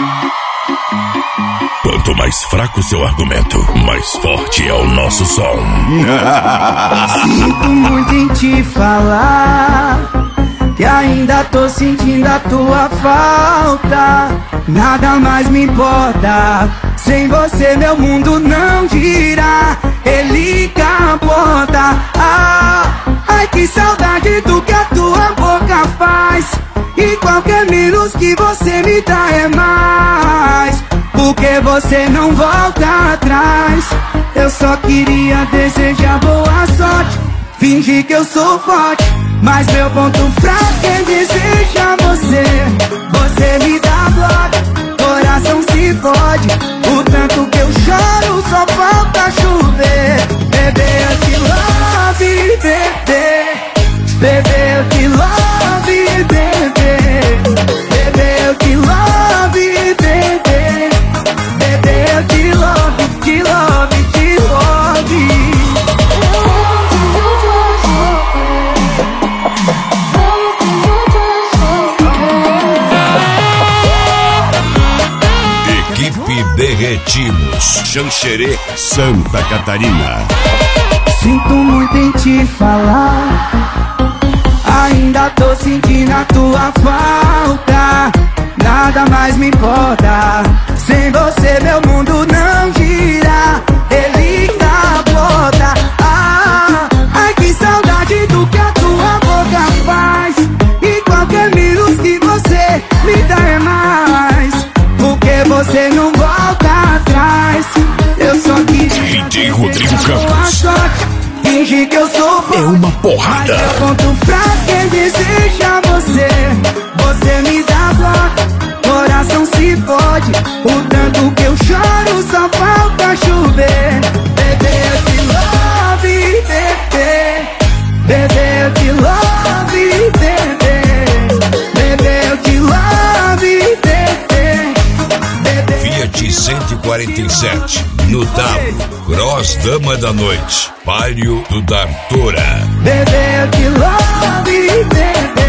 Quanto mais fraco seu argumento, mais forte é o nosso som. Sinto muito em te falar que ainda tô sentindo a tua falta. Nada mais me importa, sem você meu mundo não gira. Ele capota. Ai que saudade do que a tua boca faz. E qualquer menos que você me dá é mais. Porque você não volta atrás. Eu só queria desejar boa sorte, fingir que eu sou forte, mas meu ponto fraco é desejar você. Você me dá bloco, coração se fode. O tanto que eu choro só falta chover. Bebê, eu te love, bebê. Bebê, eu te love, bebê. Bebê, eu te love, bebê. Bebê, eu te love, te love, te love. Equipe Derretimos, Xanxerê, Santa Catarina. Sinto muito em te falar, ainda tô sentindo a tua falta. Nada mais me importa, sem você meu mundo não gira. Ele capota. Ai que saudade do que a tua boca faz. E qualquer minuto que você me dá é mais. Porque você não volta atrás. Eu só queria DJ Rodrigo Campos. fingir que eu sou forte, é uma porrada. mas meu ponto fraco é desejar você. Você me dá bloco, coração se fode. O tanto que eu choro só falta chover. Bebê, eu te love, bebê. Bebê, eu te love, bebê. Bebê, eu te love, bebê. Fiat 147, no Tabo, Cross Dama da Noite, Pálio do Dartora. Bebê, eu te love, bebê.